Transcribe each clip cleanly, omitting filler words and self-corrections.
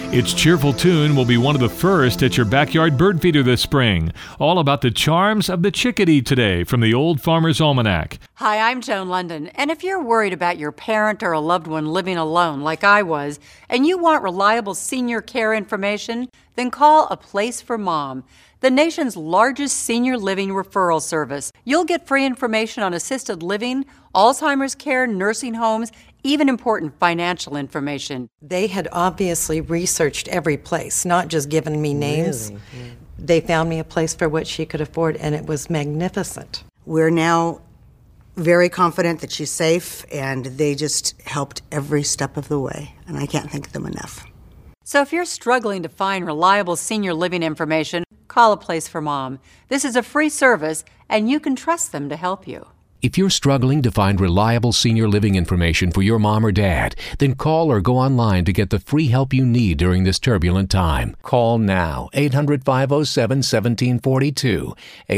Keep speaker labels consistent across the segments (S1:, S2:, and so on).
S1: Its cheerful tune will be one of the first at your backyard bird feeder this spring. All about the charms of the chickadee today from the Old Farmer's Almanac.
S2: Hi, I'm Joan London, and if you're worried about your parent or a loved one living alone like I was, and you want reliable senior care information, then call A Place for Mom, the nation's largest senior living referral service. You'll get free information on assisted living, Alzheimer's care, nursing homes, even important financial information.
S3: They had obviously researched every place, not just given me names.
S4: Really? Yeah.
S3: They found me a place for what she could afford, and it was magnificent.
S4: We're now very confident that she's safe, and they just helped every step of the way, and I can't thank them enough.
S2: So if you're struggling to find reliable senior living information, call A Place for Mom. This is a free service, and you can trust them to help you.
S5: If you're struggling to find reliable senior living information for your mom or dad, then call or go online to get the free help you need during this turbulent time. Call now, 800-507-1742,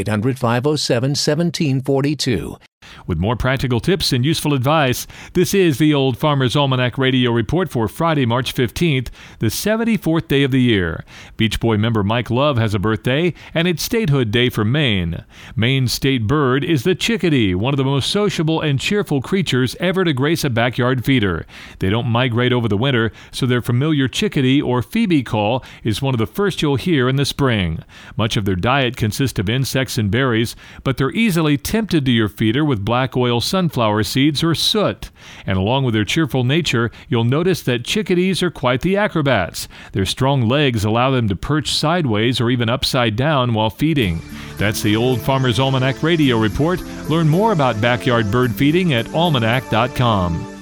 S5: 800-507-1742.
S1: With more practical tips and useful advice, this is the Old Farmer's Almanac Radio Report for Friday, March 15th, the 74th day of the year. Beach Boy member Mike Love has a birthday, and it's Statehood Day for Maine. Maine's state bird is the chickadee, one of the most sociable and cheerful creatures ever to grace a backyard feeder. They don't migrate over the winter, so their familiar chickadee or phoebe call is one of the first you'll hear in the spring. Much of their diet consists of insects and berries, but they're easily tempted to your feeder with black oil sunflower seeds or soot. And along with their cheerful nature, you'll notice that chickadees are quite the acrobats. Their strong legs allow them to perch sideways or even upside down while feeding. That's the Old Farmer's Almanac Radio Report. Learn more about backyard bird feeding at almanac.com.